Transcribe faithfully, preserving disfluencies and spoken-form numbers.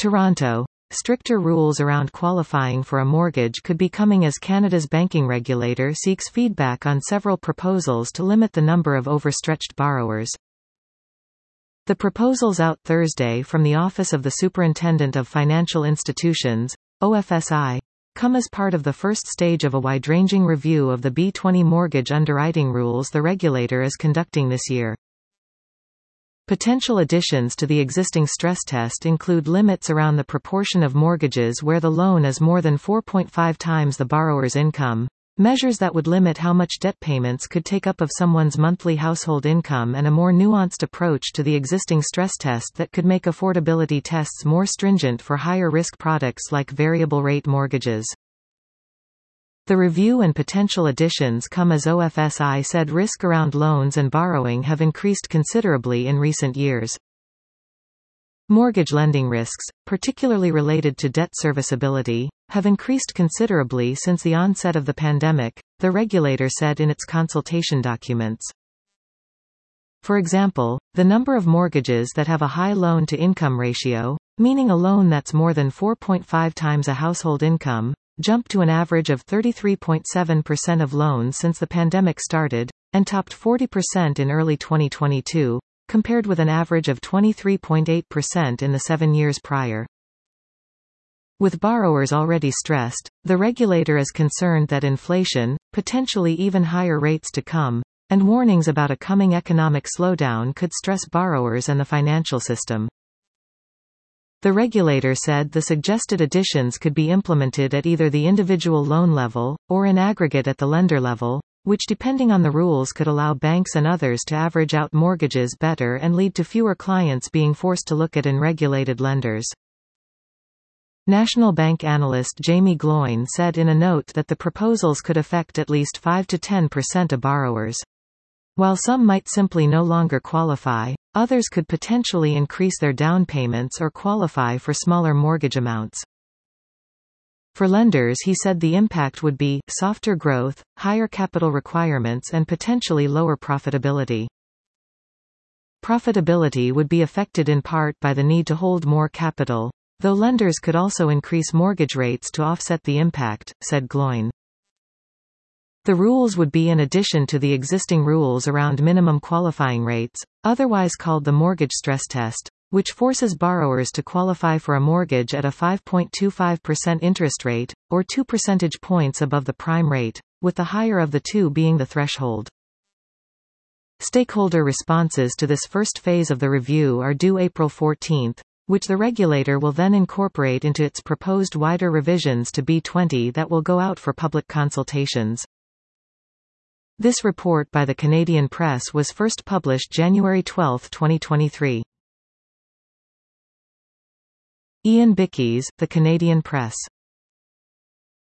Toronto. Stricter rules around qualifying for a mortgage could be coming as Canada's banking regulator seeks feedback on several proposals to limit the number of overstretched borrowers. The proposals out Thursday from the Office of the Superintendent of Financial Institutions, O F S I, come as part of the first stage of a wide-ranging review of the B twenty mortgage underwriting rules the regulator is conducting this year. Potential additions to the existing stress test include limits around the proportion of mortgages where the loan is more than four point five times the borrower's income, measures that would limit how much debt payments could take up of someone's monthly household income, and a more nuanced approach to the existing stress test that could make affordability tests more stringent for higher-risk products like variable-rate mortgages. The review and potential additions come as O F S I said risk around loans and borrowing have increased considerably in recent years. Mortgage lending risks, particularly related to debt serviceability, have increased considerably since the onset of the pandemic, the regulator said in its consultation documents. For example, the number of mortgages that have a high loan-to-income ratio, meaning a loan that's more than four point five times a household income, jumped to an average of thirty-three point seven percent of loans since the pandemic started, and topped forty percent in early twenty twenty-two, compared with an average of twenty-three point eight percent in the seven years prior. With borrowers already stressed, the regulator is concerned that inflation, potentially even higher rates to come, and warnings about a coming economic slowdown could stress borrowers and the financial system. The regulator said the suggested additions could be implemented at either the individual loan level, or in aggregate at the lender level, which depending on the rules could allow banks and others to average out mortgages better and lead to fewer clients being forced to look at unregulated lenders. National Bank analyst Jamie Gloyn said in a note that the proposals could affect at least five to ten percent of borrowers. While some might simply no longer qualify, others could potentially increase their down payments or qualify for smaller mortgage amounts. For lenders, he said the impact would be softer growth, higher capital requirements, and potentially lower profitability. Profitability would be affected in part by the need to hold more capital, though lenders could also increase mortgage rates to offset the impact, said Gloyn. The rules would be in addition to the existing rules around minimum qualifying rates, otherwise called the mortgage stress test, which forces borrowers to qualify for a mortgage at a five point two five percent interest rate, or two percentage points above the prime rate, with the higher of the two being the threshold. Stakeholder responses to this first phase of the review are due April fourteenth, which the regulator will then incorporate into its proposed wider revisions to B twenty that will go out for public consultations. This report by the Canadian Press was first published January twelfth twenty twenty-three. Ian Bickies, The Canadian Press.